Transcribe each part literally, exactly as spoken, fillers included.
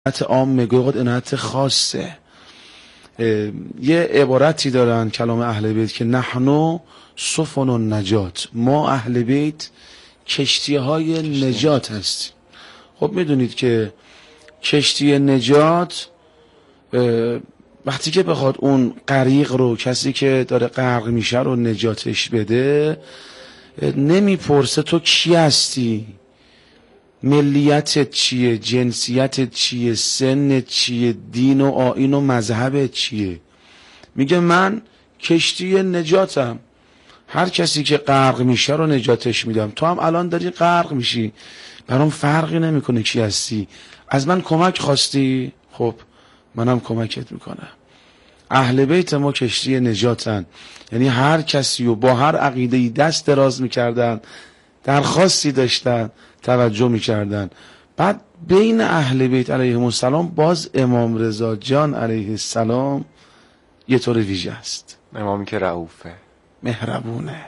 عام گوید عنایت خاصه. یه عبارتی دارن کلام اهل بیت که نحنو سفن النجات، ما اهل بیت کشتی های نجات هستیم. خب میدونید که کشتی نجات وقتی که بخواد اون غریق رو، کسی که داره غرق میشه رو نجاتش بده، نمیپرسه تو کی هستی، ملیتت چیه، جنسیتت چیه، سنت چیه، دین و آیین و مذهبت چیه. میگه من کشتی نجاتم، هر کسی که غرق میشه رو نجاتش میدم. تو هم الان داری غرق میشی، برام فرقی نمیکنه کی هستی، از من کمک خواستی، خب منم کمکت میکنم. اهل بیت ما کشتی نجاتن، یعنی هر کسی و با هر عقیده‌ای دست دراز میکردن، درخواستی داشتن، توجه میکردن. بعد بین اهل بیت علیهم السلام باز امام رضا جان علیه السلام یه طور ویژه است. امامی که رئوفه، مهربونه.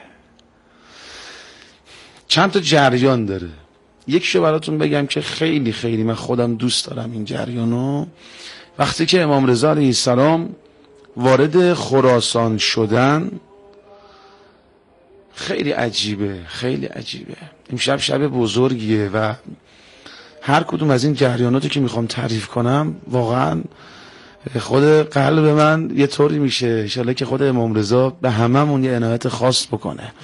چند تا جریان داره، یکیشو براتون بگم که خیلی خیلی من خودم دوست دارم این جریانو. وقتی که امام رضا علیه السلام وارد خراسان شدن، خیلی عجیبه، خیلی عجیبه. امشب شب بزرگیه و هر کدوم از این جریاناتو که میخوام تعریف کنم واقعا خود قلب من یه طوری میشه، انشالله که خود امام رضا به هممون یه عنایت خاص بکنه.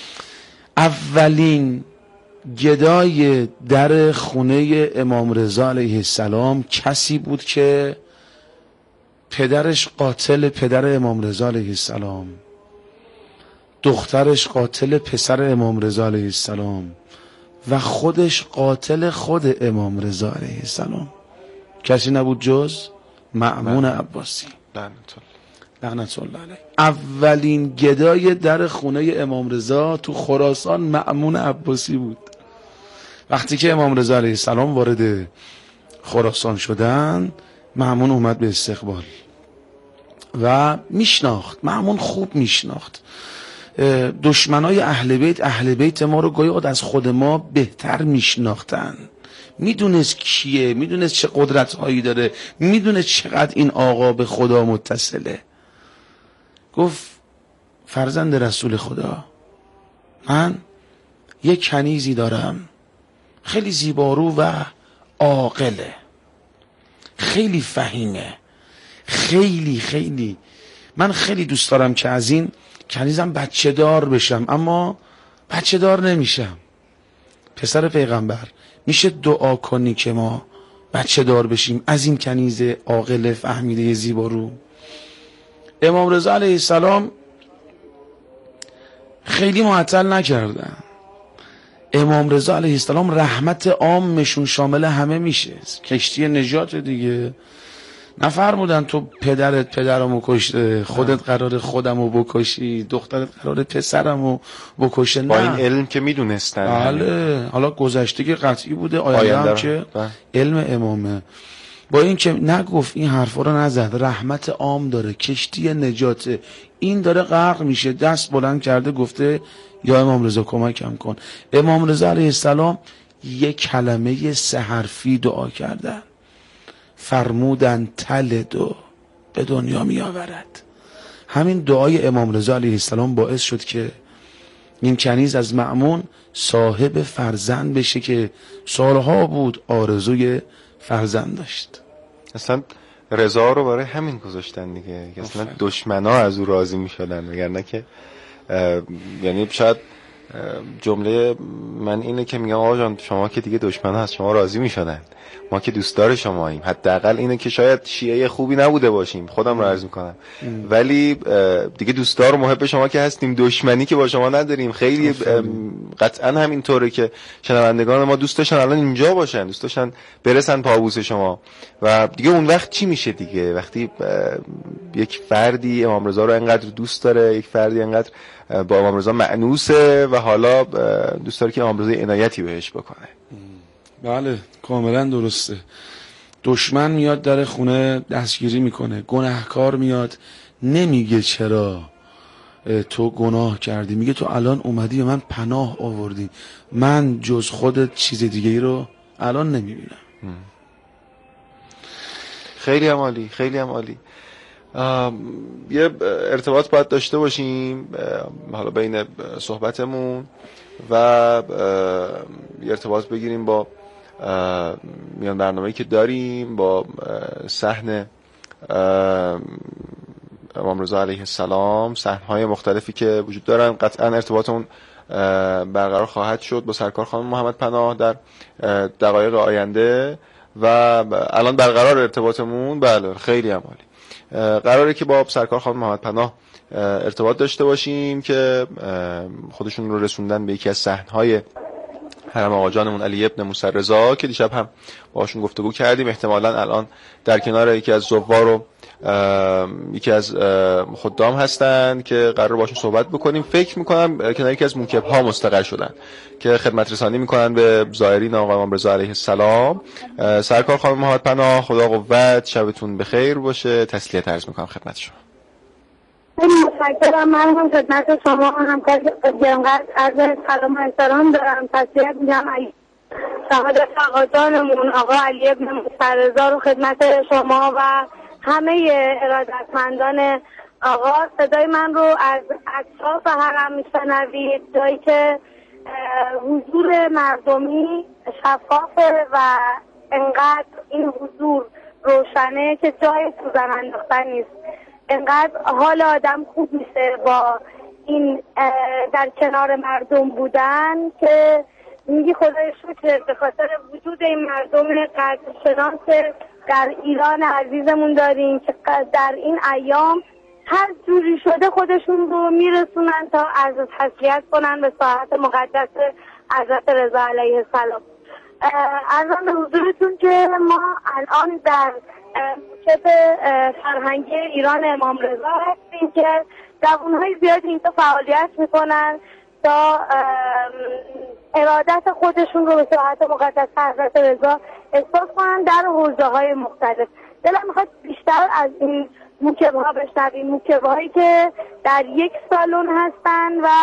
اولین گدای در خونه امام رضا علیه السلام کسی بود که پدرش قاتل پدر امام رضا علیه السلام، دخترش قاتل پسر امام رضا علیه السلام و خودش قاتل خود امام رضا علیه السلام. کسی نبود جز مأمون عباسی لعنت الله علیه. اولین گدای در خونه امام رضا تو خراسان مأمون عباسی بود. وقتی که امام رضا علیه السلام وارد خراسان شدن، مأمون اومد به استقبال و میشناخت، مأمون خوب میشناخت دشمنای اهل بیت. اهل بیت ما رو گویا از خود ما بهتر میشناختن، میدونست کیه، میدونست چه قدرت هایی داره، میدونست چقدر این آقا به خدا متصله. گفت فرزند رسول خدا، من یک کنیزی دارم خیلی زیبارو و عاقله، خیلی فهیمه، خیلی خیلی من خیلی دوست دارم که از این کنیزم بچه دار بشم، اما بچه دار نمیشم. پسر پیغمبر میشه دعا کنی که ما بچه دار بشیم از این کنیز عاقل فهمیده زیبارو؟ امام رضا علیه السلام خیلی معطل نکردن. امام رضا علیه السلام رحمت عامشون شامل همه میشه، کشتی نجات دیگه. نفرمودن تو پدرت پدرمو کشته، خودت قرار خودمو بکشی، دخترت قرار پسرمو بکشه. نه، با این علم که میدونستن. بله، حالا گذشته که قطعی بوده، آینده هم که علم امامه. با این که نگفت، این حرفا رو نزد، رحمت عام داره، کشتی نجاته، این داره غرق میشه، دست بلند کرده گفته یا امام رضا کمکم کن. امام رضا علیه السلام یک کلمه سه حرفی دعا کردن، فرمودن تلدو، به دنیا می آورد. همین دعای امام رضا علیه السلام باعث شد که این کنیز از مأمون صاحب فرزند بشه که سالها بود آرزوی فرزند داشت. اصلا رضا رو برای همین گذاشتن دیگه، اصلا دشمنا از او راضی می شدن، وگرنه که یعنی شاید جمله من اینه که میگم آقا جان شما که دیگه دشمنا از شما راضی می شدن، ما که دوستدار شماییم. حداقل اینه که شاید شیعه خوبی نبوده باشیم، خودم رو عرض میکنم، ولی دیگه دوستدار و محب شما که هستیم، دشمنی که با شما نداریم. خیلی قطعا همینطوره که شنوندگان ما دوست داشتن الان اینجا باشن، دوست داشتن برسن پابوس شما. و دیگه اون وقت چی میشه دیگه؟ وقتی یک فردی امام رضا رو انقدر دوست داره، یک فردی انقدر با امام رضا مأنوسه و حالا دوست داره که امام رضا عنایتی بهش بکنه. بله کاملا درسته. دشمن میاد در خونه دستگیری میکنه، گناهکار میاد نمیگه چرا تو گناه کردی، میگه تو الان اومدی و من پناه آوردی، من جز خودت چیز دیگه ای رو الان نمیبینم. خیلی هم عالی، خیلی هم عالی. یه ارتباط باید داشته باشیم حالا بین صحبتمون و یه ارتباط بگیریم با میان برنامه‌ای که داریم، با صحن امام رضا علیه السلام، صحنه‌های مختلفی که وجود دارن. قطعا ارتباطمون برقرار خواهد شد با سرکار خانم محمد پناه در دقایق آینده و الان برقرار ارتباطمون. بله خیلی هم عالی. قراره که با سرکار خانم محمد پناه ارتباط داشته باشیم که خودشون رو رسوندن به یکی از صحنه‌های حرم آقا جانمون علی ابن موسی رضا که دیشب هم باهاشون گفتگو کردیم. احتمالاً الان در کنار یکی از زوار و یکی از خدام هستن که قرار باشون صحبت بکنیم. فکر میکنم کنار یکی از موکب ها مستقر شدن که خدمت رسانی میکنن به زائرین آقا امام رضا علیه السلام. سرکار خانم محمد پناه، خدا قوت، شبتون بخیر باشه. تسلیت عرض میکنم خدمت شما. خیلی متشکرم. من هم خدمت شما همکار گرانقدر عرض سلام و احترام دارم. تسلیت میگم شهادت آقا جانمون آقا علی ابن موسی رضا رو خدمت شما و همه ارادتمندان آقا. صدای من رو از اطراف حرم میشنوید، جایی که حضور مردمی شفافه و انقدر این حضور روشنه که جای سوزن انداختن نیست. انقدر حال آدم خوب میشه با این در کنار مردم بودن که میگی خدای شکر به خاطر وجود این مردم قدرشناس در ایران عزیزمون داریم که در این ایام هر جوری شده خودشون رو میرسونن تا عرض تسلیت کنن به ساحت مقدس حضرت رضا علیه السلام. عرضم به حضورتون که ما الان در موکب فرهنگی ایران امام رضا هستیم که جوانهای زیادی اینجا فعالیت میکنن تا ارادت خودشون رو به ساحت مقدس حضرت رضا احساس کنن در حوزه های مختلف. دلم میخواد بیشتر از این موکب ها بشنویم، موکب هایی که در یک سالن هستن و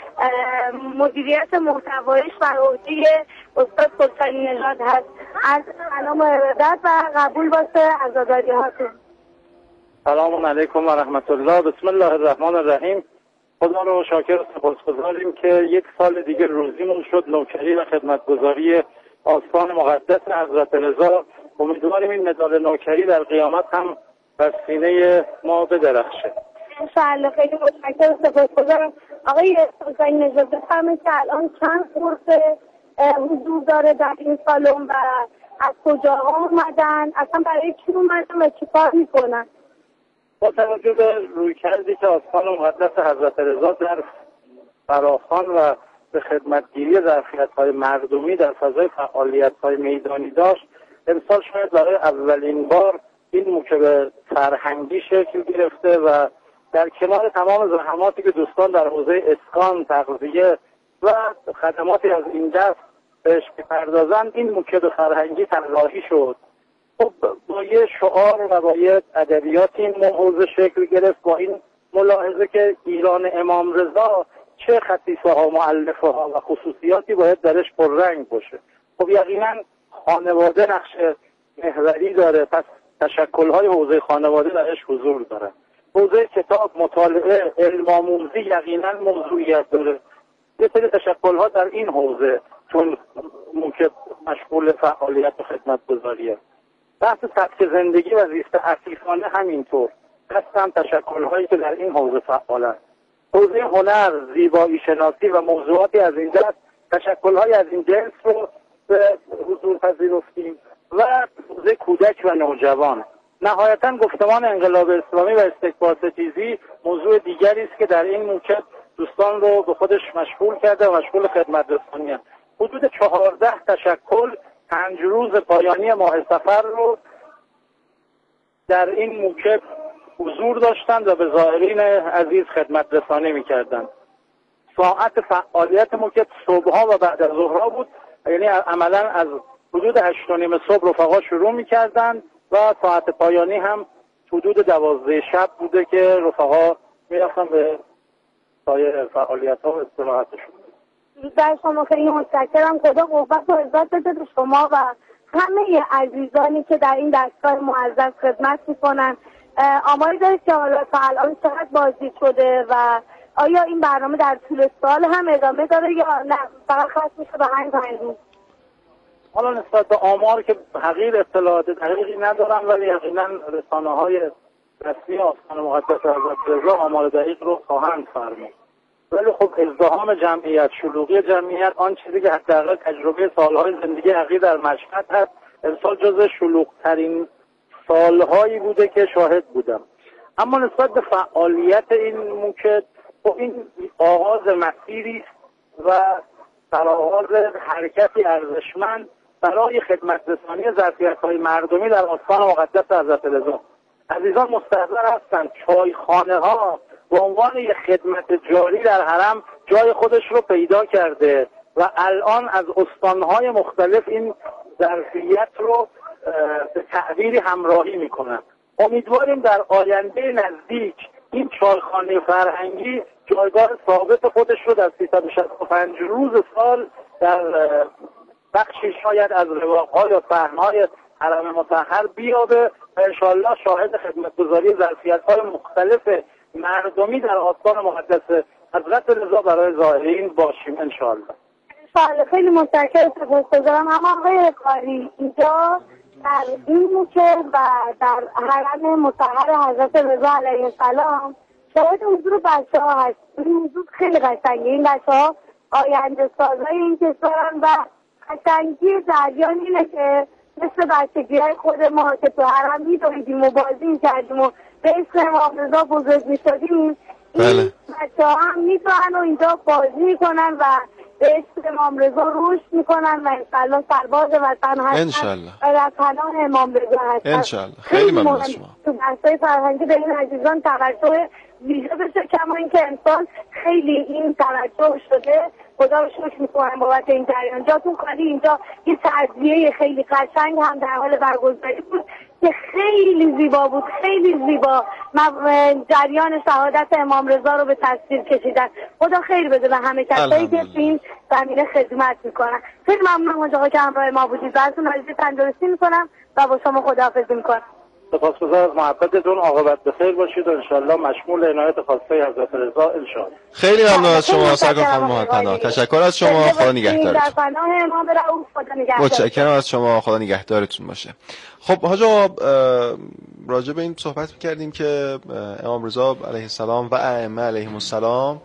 مدیریت محتوایش بر عهده استاد سلطانی نژاد هست. از سلام و ارادت و قبول باشه عزاداری هاتون. سلام علیکم و رحمت الله. بسم الله الرحمن الرحیم. خدا رو شاکر و سپاسگزاریم که یک سال دیگه روزیمون شد نوکری و خدمتگزاری آستان مقدس حضرت رضا. امیدواریم این مدال نوکری در قیامت هم بر سینه ما بدرخشه. انشاءالله. خیلی متشکرم و سپاسگزارم. آقای سلطانی نژاد بفرمایید که الان چند فرصه حضور داره در این سالن و از کجا اومدن، اصلا برای چی اومدن و چی کار میکنن؟ با توجه به رویکردی که آستان مقدس حضرت رضا در فراخوان و به خدمتگیری ظرفیت‌های مردمی در فضای فعالیت‌های میدانی داشت، امسال شاید برای اولین بار این موکب فرهنگی شکل گرفته و در کنار تمام زحماتی که دوستان در حوزه اسکان، تغذیه و خدماتی از این دست بهش می‌پردازند، این موکب فرهنگی طراحی شد. خب با یه شعار و با یه ادبیاتی این حوزه شکل گرفت، با این ملاحظه که ایران امام رضا چه خصیصه ها، مؤلفه ها و خصوصیاتی باید درش پررنگ باشه. خب یقینا خانواده نقش محوری داره، پس تشکل‌های حوزه خانواده درش حضور داره. حوزه کتاب، مطالعه، علم آموزی یقینا موضوعیت داره. یه سری تشکل‌ها در این حوزه چون موکب مشغول فعالیت و خدمتگزاریه. بحث سبک زندگی و زیست عفیفانه همینطور. دستم تشکل‌هایی که در این حوزه فعالن. حوزه هنر، زیبایی شناسی و موضوعاتی از این دست، تشکل‌های از این جنس رو به حضور پذیرفتیم و حوزه کودک و نوجوان. نهایتاً گفتمان انقلاب اسلامی و استکبارستیزی موضوع دیگری است که در این موکب دوستان رو به خودش مشغول کرده و مشغول خدمت رسانی. حدود چهارده تشکل پنج روز پایانی ماه صفر رو در این موکب حضور داشتند و به زائرین عزیز خدمت رسانی می‌کردند. ساعت فعالیت موکب صبح‌ها و بعد از ظهرها بود، یعنی عملاً از حدود هشت و نیم صبح رفقا شروع می‌کردند و ساعت پایانی هم حدود دوازده شب بوده که رفقا می‌رفتن به سایر فعالیت‌ها و استراحتشون. در شما خیلی متشکرم. خدا قوت و عزت بده به شما و همه عزیزانی که در این دستگاه معزز خدمت میکنن. آماری دارید که حالا تا الان چقدر بازدید شده و آیا این برنامه در طول سال هم ادامه داره یا نه فقط خاص میشه به همین پنج روز؟ حالا نسبت به آمار که حقیر اطلاعات دقیقی ندارم، ولی یقینا رسانه‌های رسمی آستان مقدس حضرت رضا آمار دقیق رو خواهند فرمود. ولی خب ازدحام جمعیت، شلوغی جمعیت، آن چیزی که حداقل تجربه سالهای زندگی حقیر در مشهد هست، امسال جزو شلوغ‌ترین سالهایی بوده که شاهد بودم. اما نسبت به فعالیت این موکد، خب این آغاز مسیری و سرآغاز حرکتی ارزشمند برای خدمت رسانی ظرفیت‌های مردمی در آستان مقدس حضرت رضا. عزیزان مستحضر هستند چایخانه ها به عنوان یک خدمت جاری در حرم جای خودش رو پیدا کرده و الان از استانهای مختلف این ظرفیت رو به تعبیری همراهی میکنن. امیدواریم در آینده نزدیک این چایخانه فرهنگی جایگاه ثابت خودش رو در سیصد و شصت و پنج روز سال در بخشی شاید از رواق‌ها یا صحنه‌های حرم مطهر بیابه و انشاءالله شاهد خدمتگزاری ظرفیت‌های مختلف مردمی در آستان مقدس حضرت رضا برای زائرین باشیم انشاءالله. انشاءالله. خیلی متشکرم، سپاسگزارم. اما آقای کاری اینجا در این موکب و در حرم مطهر حضرت رضا علیه السلام شاهد حضور بچه ها هست. این حضور خیلی قشنگه. این بچه ها آینده سازهای این کشورن و قشنگی جریان اینه که مثل بچگی های خود ما که تو حرم میدویدیم و بازی میکردیم و به اسم امام رضا بزرگ میشدیم، این بچه ها هم میتونن و اینجا بازی میکنن و به اسم امام رضا رشد میکنن و انشالله سرباز وطن هستن و در پناه امام رضا هستن. انشالله. خیلی ممنون از شما. تو بحثای فرهنگی به این عزیزان توجه ویژه بشه، کما اینکه امسال خیلی این توجه شده. خدا رو شکر میکنم بابت این جریان. جاتون خالی. اینجا یه تعزیه خیلی قشنگ هم در حال برگزاری بود که خیلی زیبا بود، خیلی زیبا. جریان شهادت امام رضا رو به تصویر کشیدن. خدا خیر بده به همه کسایی که تو این زمینه خدمت میکنن. خیلی ممنونم آقا که همراه ما بودید. براتون آرزوی تندرستی میکنم و با شما خداحافظی میکنم. سپاسگزار از محبتتون. عاقبت بخیر باشید و انشالله مشمول عنایت خاصه حضرت رضا انشالله. خیلی ممنون از شما سرکار خانم محمد. تشکر از شما. خدا نگهدارتون. متشکرم از شما. خدا نگهدارتون باشه. خب حاج آقا راجع به این صحبت می‌کردیم که امام رضا علیه السلام و ائمه علیهم السلام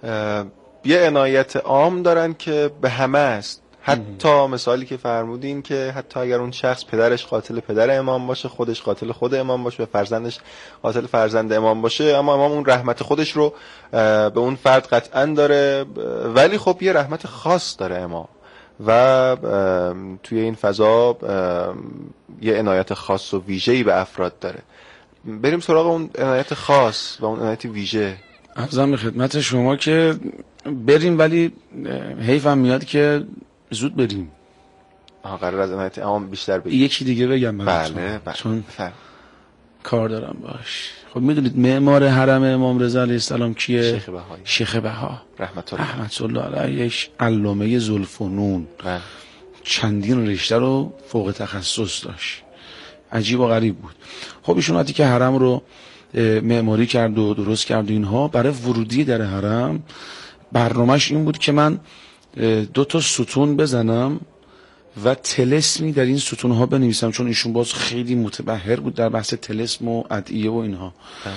یه عنایت عام دارن که به همه است. حتی مثالی که فرمودین که حتی اگر اون شخص پدرش قاتل پدر امام باشه، خودش قاتل خود امام باشه و فرزندش قاتل فرزند امام باشه، اما امام اون رحمت خودش رو به اون فرد قطعا داره، ولی خب یه رحمت خاص داره امام و توی این فضا یه عنایت خاص و ویژه‌ای به افراد داره. بریم سراغ اون عنایت خاص و اون عنایت ویژه. عرضم به خدمت شما که بریم، ولی حیفم میاد که زود بریم. آها قرار از عنایت امام بیشتر بگیم. یکی دیگه بگم براتون. بله بله. چون بله. کار دارم باش. خب میدونید معمار حرم امام رضا علیه السلام کیه؟ شیخ بهایی. شیخ بها رحمت الله رحمت الله علیهش علامه زلفنون. بله. چندین رشته رو فوق تخصص داشت. عجیب و غریب بود. خب ایشون وقتی که حرم رو معماری کرد و درست کرد و اینها، برای ورودی در حرم برنامه‌اش این بود که من دو تا ستون بزنم و طلسمی در این ستونها بنویسم، چون ایشون باز خیلی متبحر بود در بحث طلسم و ادعیه و اینها،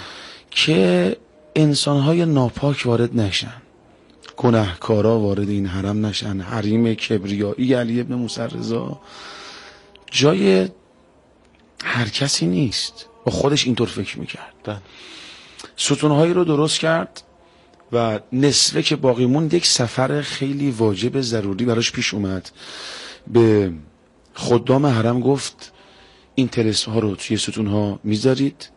که انسانهای ناپاک وارد نشن، گناهکارا وارد این حرم نشن. حریم کبریایی علی ابن موسی رضا جای هر کسی نیست. با خودش اینطور فکر میکرد. ستونهایی رو درست کرد و نصفه که باقی موند یک سفر خیلی واجب ضروری براش پیش اومد. به خدام حرم گفت این طلسم ها رو توی ستون ها میذارید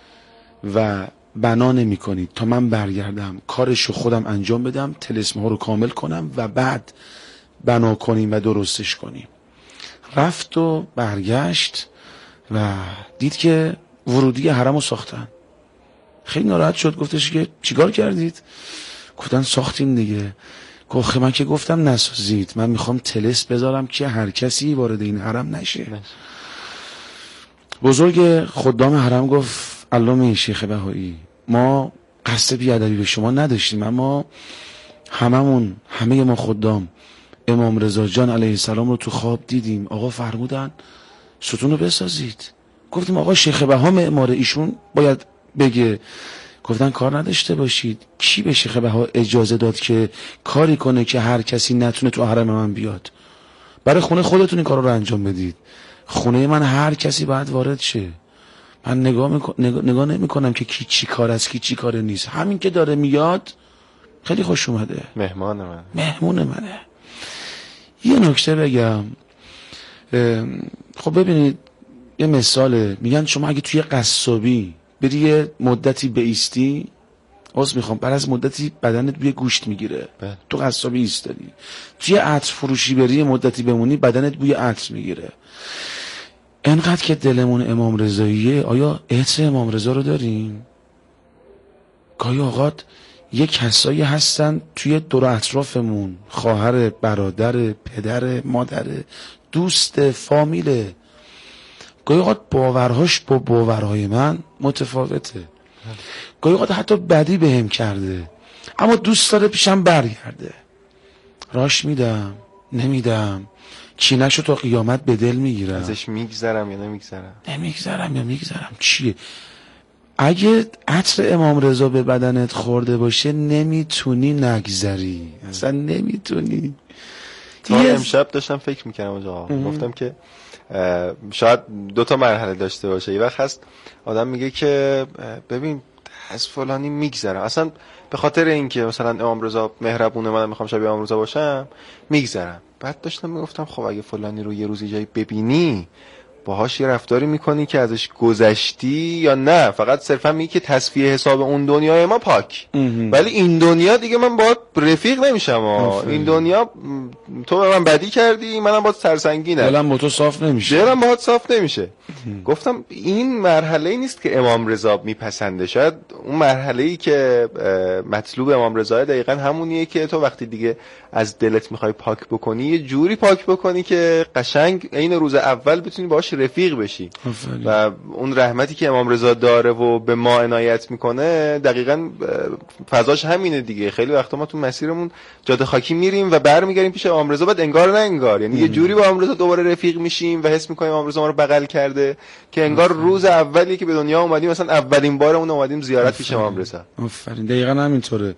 و بنا نمی کنید تا من برگردم کارشو خودم انجام بدم، طلسم ها رو کامل کنم و بعد بنا کنیم و درستش کنیم. رفت و برگشت و دید که ورودی حرم رو ساختن. خیلی ناراحت شد، گفتش که چیکار کردید؟ گفتن ساختیم دیگه. گفت من که گفتم نسازید، من میخوام طلسم بذارم که هر کسی وارد این حرم نشه. بزرگ خدام حرم گفت علامه شیخ بهایی ما قصد بیادبی به شما نداشتیم، اما هممون همه ما خدام امام رضا جان علیه السلام رو تو خواب دیدیم، آقا فرمودن ستون رو بسازید. گفتیم آقا شیخ بها معمار، ایشون باید بگه. گفتن کار نداشته باشید، کی به شیخ بها اجازه داد که کاری کنه که هر کسی نتونه تو حرم من بیاد؟ برای خونه خودتون این کار رو انجام بدید، خونه من هر کسی باید وارد شه. من نگاه, میکن... نگاه... نگاه نمی کنم که کی چی کار است کی چی کار نیست، همین که داره میاد خیلی خوش اومده، مهمان من مهمون منه. یه نکته بگم، خب ببینید یه مثاله، میگن شما اگه توی قصابی بری یه مدتی بایستی، عذر میخوام، بعد از مدتی بدنت بوی گوشت میگیره، تو قصابی ایستادی. توی عطر فروشی بری یه مدتی بمونی، بدنت بوی عطر میگیره. انقدر که دلمون امام رضاییه، آیا عطر امام رضا رو داریم؟ گاهی اوقات یه کسایی هستن توی دور اطرافمون، خواهر، برادر، پدر، مادر، دوست، فامیل، گاهی اوقات باورهاش با باورهای من متفاوته، گاهی اوقات حتی بدی بهم کرده اما دوست داره پیشم برگرده، راش میدم نمیدم، کینه‌شو تا قیامت به دل میگیرم، ازش میگذرم یا نمیگذرم نمیگذرم یا میگذرم. چیه؟ اگه عطر امام رضا به بدنت خورده باشه نمیتونی نگذری، اصلا نمیتونی. تا امشب داشتم فکر میکردم آقا، گفتم که شاید دو تا مرحله داشته باشه. یه وقت هست آدم میگه که ببین از فلانی میگذرم، اصلا به خاطر اینکه مثلا امام رضا مهربونه، منم میخوام شبیه امام رضا باشم میگذرم. بعد داشتم میگفتم خب اگه فلانی رو یه روزی جایی ببینی باهاش یه رفتاری میکنی که ازش گذشتی یا نه فقط صرفا میگی که تصفیه حساب اون دنیای ما پاک، ولی این دنیا دیگه من باهات رفیق نمیشم. این دنیا تو به من بدی کردی، منم باهات سرسنگینم، دلم با تو صاف نمیشه، دلم باهات صاف نمیشه. گفتم این مرحله‌ای نیست که امام رضا میپسنده، شاید اون مرحله‌ای که مطلوب امام رضا دقیقاً همونیه که تو وقتی دیگه از دلت میخوای پاک بکنی یه جوری پاک بکنی که قشنگ عین روز اول بتونی باهاش رفیق بشی. و اون رحمتی که امام رضا داره و به ما عنایت میکنه دقیقاً فضاش همینه دیگه. خیلی وقتا ما تو مسیرمون جاده خاکی میریم و برمیگردیم پیش امام رضا، بعد انگار نه انگار، یعنی یه جوری با امام رضا دوباره رفیق میشیم و حس میکنیم امام رضا ما رو بغل کرده که انگار روز اولی که به دنیا اومدیم مثلا اولین بارمون اومدیم زیارت پیش امام رضا. آفرین، دقیقاً همینطوره.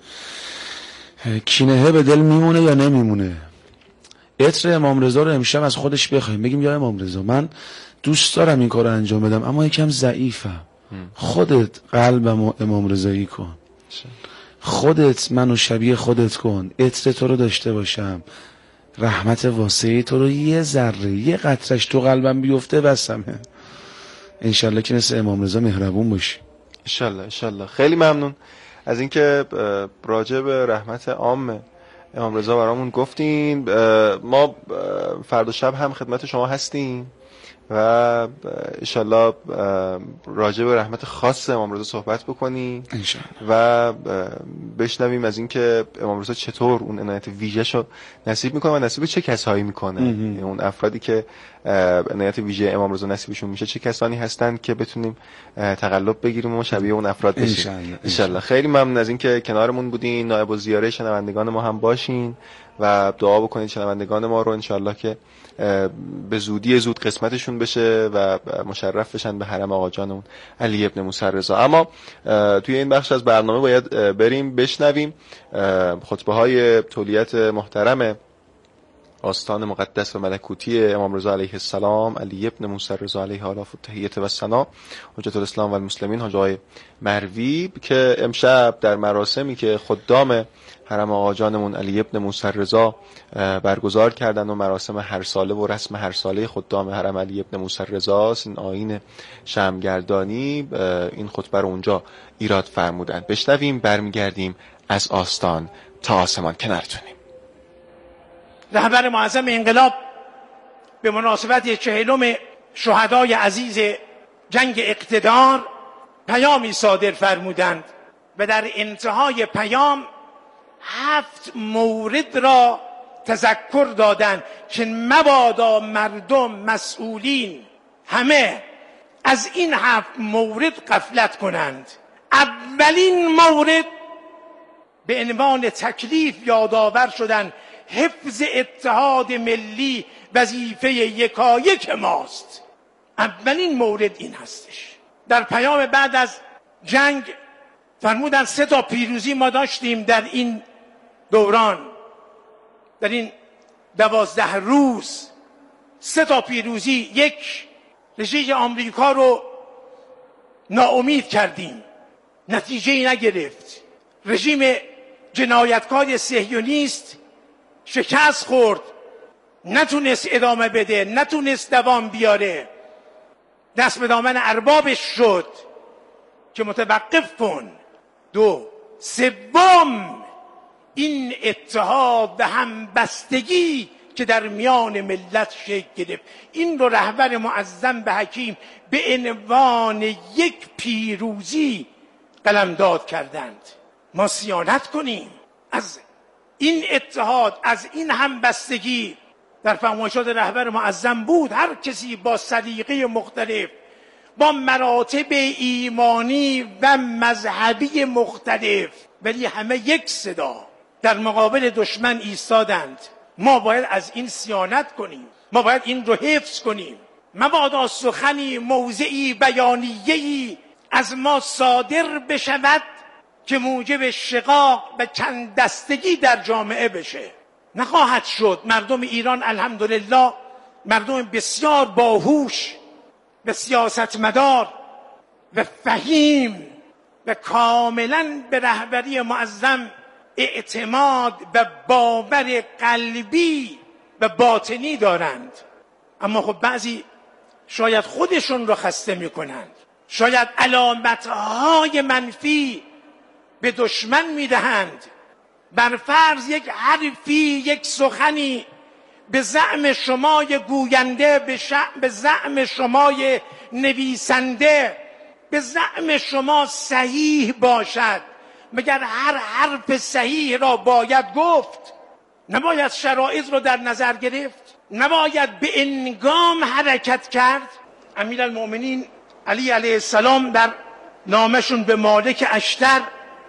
کینه به دل میمونه یا نمیمونه؟ عطر امام رضا رو امشب از خودش بخوایم، بگیم یا امام رضا من دوست دارم این کار رو انجام بدم اما یکم ضعیفم، خودت قلبم امام رضایی کن، خودت منو شبیه خودت کن، عطر تو رو داشته باشم، رحمت واسعی تو رو یه ذره یه قطرش تو قلبم بیفته بسمه. انشالله که مثل امام رضا مهربون باشی. انشالله انشالله. خیلی ممنون از اینکه راجع به رحمت عام امام رضا برامون گفتین. ما فردا شب هم خدمت شما هستیم و انشالله راجع به رحمت خاص امام رضا صحبت بکنیم و بشنویم از اینکه امام رضا چطور اون عنایت ویژه‌شو نصیب میکنه و نصیب چه کسایی میکنه. یعنی اون افرادی که عنایت ویژه امام رضا نصیبشون میشه چه کسانی هستن که بتونیم تقلب بگیریم و شبیه اون افراد بشیم انشالله. خیلی ممنون از اینکه کنارمون بودین، نائب الزیاره شنوندگان ما هم باشین و دعا بکنید شنوندگان ما رو انشالله که به زودی زود قسمتشون بشه و مشرف بشن به حرم آقا جانمون علی ابن موسی رضا. اما توی این بخش از برنامه باید بریم بشنویم خطبه های تولیت محترم آستان مقدس و ملکوتی امام رضا علیه السلام علی ابن موسی رضا علیه آلاف التحیت و ثنا حجت الاسلام و المسلمین حاج آقای مروی که امشب در مراسمی که خدام حرم آقا جانمون علی ابن موسی رضا برگزار کردن و مراسم هر ساله و رسم هر ساله خدام حرم علی ابن موسی رضا این آیین شمعگردانی این خطبه رو اونجا ایراد فرمودن. بشنویم برمیگردیم از آستان تا آسمان کنارتونیم. رهبر معظم انقلاب به مناسبت چهلم شهدای عزیز جنگ اقتدار پیامی صادر فرمودند و در انتهای پیام هفت مورد را تذکر دادن که مبادا مردم مسئولین همه از این هفت مورد غفلت کنند. اولین مورد به عنوان تکلیف یادآور شدن حفظ اتحاد ملی وظیفه یکایک ماست. اولین مورد این هستش. در پیام بعد از جنگ فرمودن سه تا پیروزی ما داشتیم در این دوران، در این دوازده روز سه تا پیروزی. یک، رژیم آمریکا رو ناامید کردیم، نتیجه‌ای نگرفت. رژیم جنایتکار صهیونیست شکست خورد، نتونست ادامه بده، نتونست دوام بیاره، دست به دامن اربابش شد که متوقف کن. دو، سوم، این اتحاد و همبستگی که در میان ملت شکل گرفت، این رو رهبر معظم به حکیم به عنوان یک پیروزی قلمداد کردند. ما صیانت کنیم از این اتحاد، از این همبستگی. در فرمایشات رهبر معظم بود هر کسی با سلیقه مختلف، با مراتب ایمانی و مذهبی مختلف، ولی همه یک صدا در مقابل دشمن ایستادند. ما باید از این صیانت کنیم، ما باید این رو حفظ کنیم. مبادا سخنی، موضعی، بیانیه‌ای از ما صادر بشود که موجب شقاق و چند دستگی در جامعه بشه. نخواهد شد. مردم ایران الحمدلله مردم بسیار باهوش و سیاستمدار و فهیم و کاملا به رهبری معظم اعتماد و باور قلبی و باطنی دارند. اما خب بعضی شاید خودشون رو خسته میکنند، شاید علامتهای منفی به دشمن میدهند. بر فرض یک حرفی، یک سخنی به زعم شمای گوینده، به, به زعم شمای نویسنده، به زعم شما صحیح باشد، مگر هر حرف صحیح را باید گفت؟ نباید شرایط رو در نظر گرفت؟ نباید به انگام حرکت کرد؟ امیرالمؤمنین علی علیه السلام در نامشون به مالک اشتر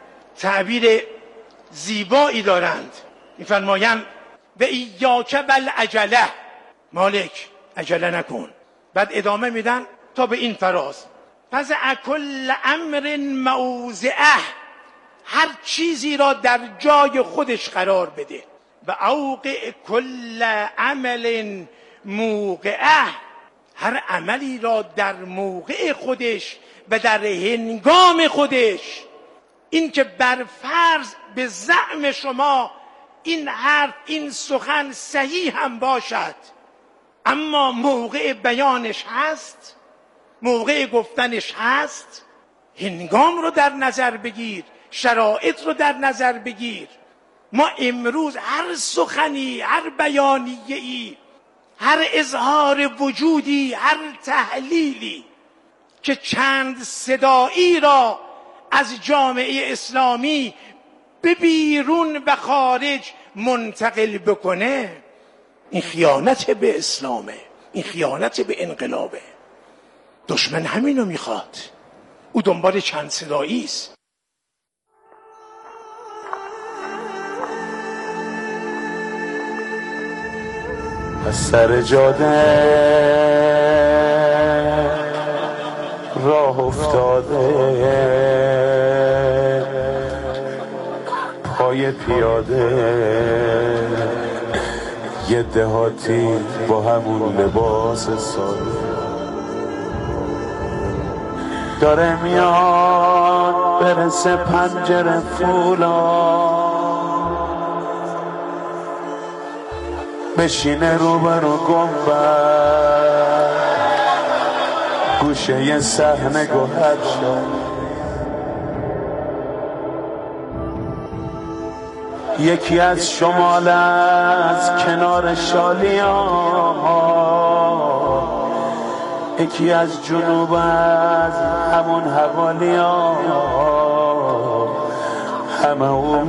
تعبیر زیبایی دارند. می‌فرمایند و ایاک بالعجله، مالک عجله نکن. بعد ادامه میدن تا به این فراز، فزع کل امر موضعه، هر چیزی را در جای خودش قرار بده. و اوقع کل عمل موقعه، هر عملی را در موقع خودش و در هنگام خودش. این که بر فرض به زعم شما این حرف، این سخن صحیح هم باشد، اما موقع بیانش هست، موقع گفتنش هست، هنگام رو در نظر بگیر، شرایط رو در نظر بگیر. ما امروز هر سخنی، هر بیانیه‌ای، هر اظهار وجودی، هر تحلیلی که چند صدایی را از جامعه اسلامی به بیرون و خارج منتقل بکنه، این خیانت به اسلامه، این خیانت به انقلابه. دشمن همینو میخواد، او دنبال چند صدایی است. از سر جاده راه افتاده، پای پیاده یه دهاتی با همون لباس ساده داره میاد برسه پنجره فولاد، بشینه روبرو گنبد، گوشه یه صحنه گوهر شد. یکی از شمال از کنار شالیان، یکی از جنوب از همون حوالیان، همه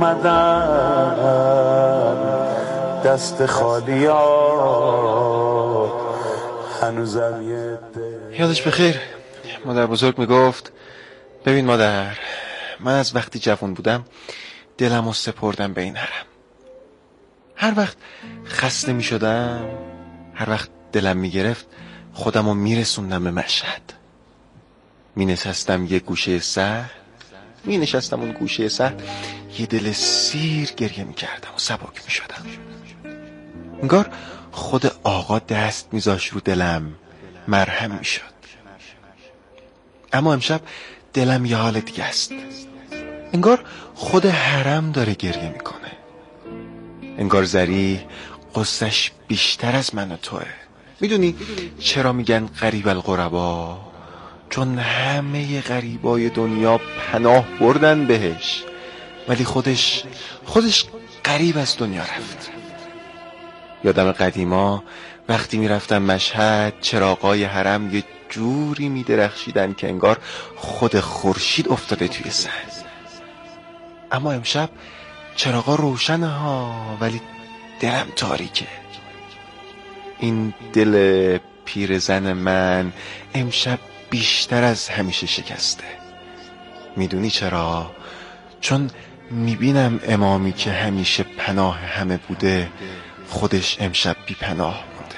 اومدن دست خالی ها هنوزم یه یادش بخیر مادر بزرگ میگفت ببین مادر، من از وقتی جوان بودم دلم رو سپردم به این حرم. هر وقت خسته می شدم، هر وقت دلم می گرفت، خودم رو می رسوندم به مشهد. می نشستم یه گوشه سهل می نشستم اون گوشه سهل یه دل سیر گریه می کردم و سبک می شدم. انگار خود آقا دست می زاش رو دلم مرهم می شد. اما امشب دلم یه حال دیگه است. انگار خود حرم داره گریه میکنه. انگار زری قصهش بیشتر از من و توه. میدونی چرا میگن غریب الغربا؟ چون همه غریبای دنیا پناه بردن بهش، ولی خودش خودش غریب از دنیا رفت. یادم قدیما وقتی میرفتم مشهد چراغای حرم یه جوری میدرخشیدن که انگار خود خورشید افتاده توی سر. اما امشب چراغا روشنه ها، ولی دلم تاریکه. این دل پیرزن من امشب بیشتر از همیشه شکسته. میدونی چرا؟ چون میبینم امامی که همیشه پناه همه بوده خودش امشب بی پناه بوده.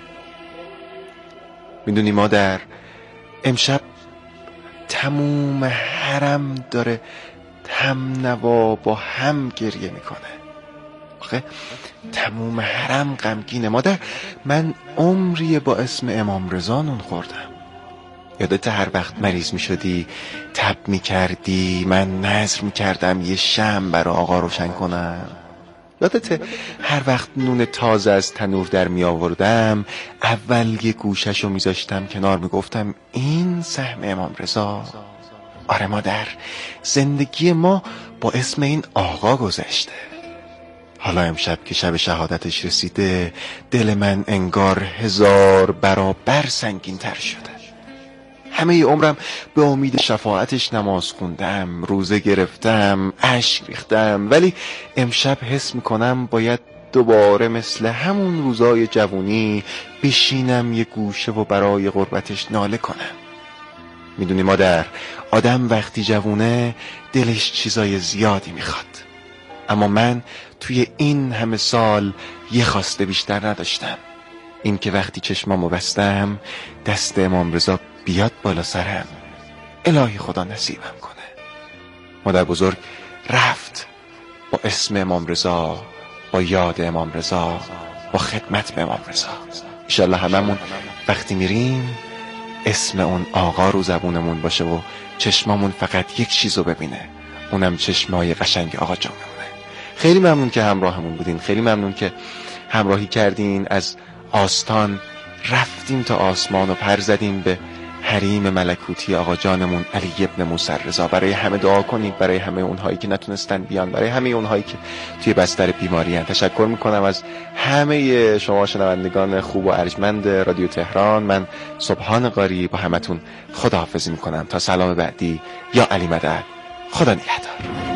میدونی مادر، امشب تموم حرم داره هم نوا با هم گریه میکنه. آخه تموم حرم غمگینه. مادر، من عمری با اسم امام رضا نون خوردم. یادت هر وقت مریض میشدی تب میکردی من نذر میکردم یه شمع برای آقا روشن کنم؟ یادت هر وقت نون تازه از تنور در می آوردم اول یه گوششو میذاشتم کنار میگفتم این سهم امام رضا؟ آره مادر، زندگی ما با اسم این آقا گذشته. حالا امشب که شب شهادتش رسیده دل من انگار هزار برابر سنگین تر شده. همه عمرم به امید شفاعتش نماز خوندم، روزه گرفتم، اشک ریختم، ولی امشب حس میکنم باید دوباره مثل همون روزای جوونی بشینم یه گوشه و برای غربتش ناله کنم. میدونی مادر، آدم وقتی جوونه دلش چیزای زیادی میخواد، اما من توی این همه سال یه خواسته بیشتر نداشتم. این که وقتی چشمامو بستم دست امام رضا بیاد بالا سرم. الهی خدا نصیبم کنه. مادر بزرگ رفت با اسم امام رضا، با یاد امام رضا، با خدمت به امام رضا. انشالله هممون وقتی میریم اسم اون آقا رو زبونمون باشه و چشمامون فقط یک چیزو ببینه، اونم چشمای قشنگ آقا جانمونه. خیلی ممنون که همراهمون بودین، خیلی ممنون که همراهی کردین. از آستان رفتیم تا آسمان و پر زدیم به حریم ملکوتی آقا جانمون علی ابن موسی رضا. برای همه دعا کنید، برای همه اونهایی که نتونستن بیان، برای همه اونهایی که توی بستر بیماری هستن. تشکر میکنم از همه شما شنوندگان خوب و ارجمند رادیو تهران. من سبحان قاری با همتون خداحافظی میکنم تا سلام بعدی. یا علی مدد، خدا نگهدار.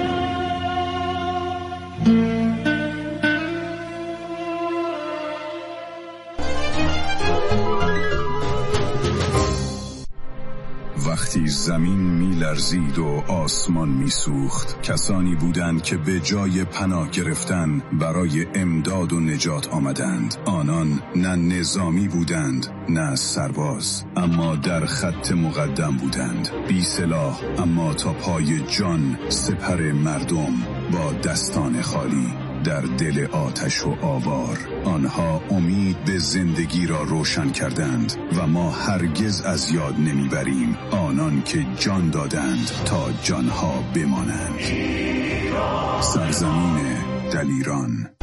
وقتی زمین می لرزید و آسمان می سوخت، کسانی بودند که به جای پناه گرفتن برای امداد و نجات آمدند. آنان نه نظامی بودند نه سرباز، اما در خط مقدم بودند، بی سلاح اما تا پای جان سپر مردم با دستان خالی در دل آتش و آوار. آنها امید به زندگی را روشن کردند و ما هرگز از یاد نمیبریم آنان که جان دادند تا جانها بمانند. سرزمین دلیران.